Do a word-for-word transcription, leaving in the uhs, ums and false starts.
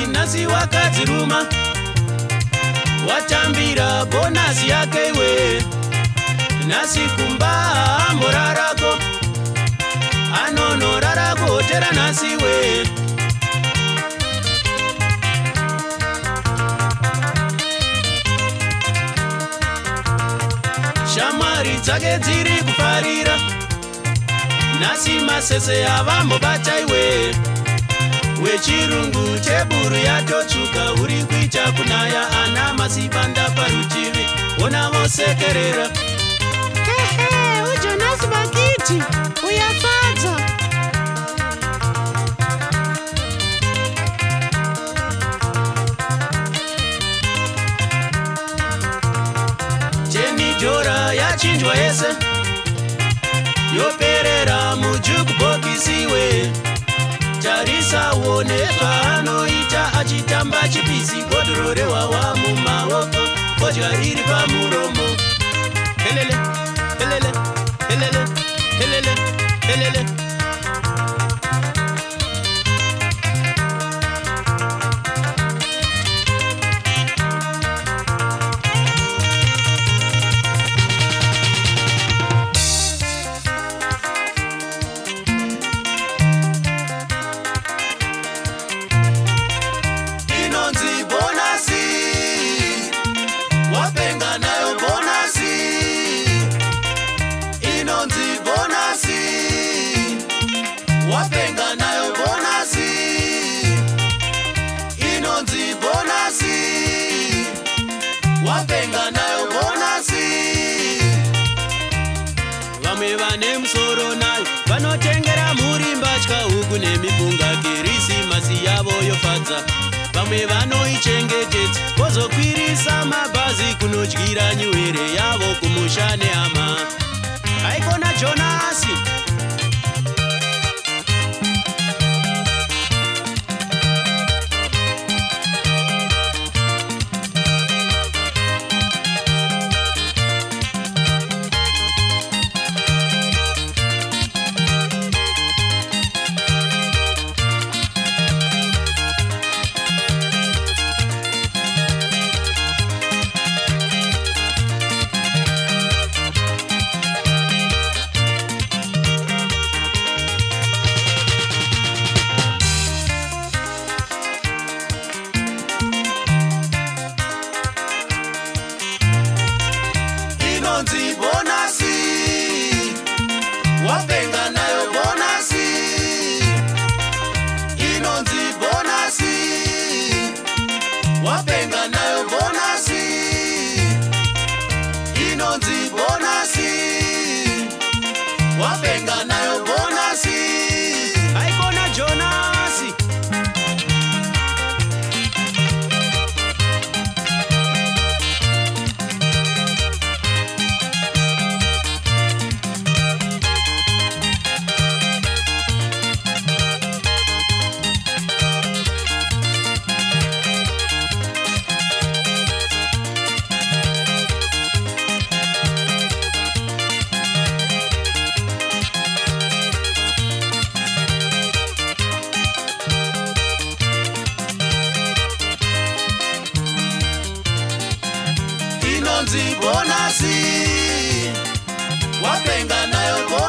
nasi wakadziruma watambira bonasi yake iwe nasi kumba morarako anonorarako tera nasi we shamwari dzake dziri kufarira nasi masese avambobata iwe wechirungu teburu yatotsuka uri kuita kunaya ana masipanda parutivi ona vosekerera hehe ujonasi bakiti uyafadza jeni jora yachinjwa yese yoperera mujukubokisiwe tarisa wone paanoita achitamba chipisi godoro rewawa mumaoko kodya riri pamuromo helele helele helele helele helele wapenga nayo bonasi inonzi bonasi wapenga nayo bonasi vamwe vane musoro nayo vanotengera muri mbatya huku nemipunga kirisimasi yavo yofadza vamwe vanoichengetedza vozokwirisa mabhazi kunodyira nyuwere yavo kumusha nehama haikona jonasi inonzi bonasi wapenga nayo bonasi inonzi bonasi wapenga nayo bonasi inonzi bonasi wapenga nayo bonasi haikona jonasi inonzi bonasi wapenga nayo bonasi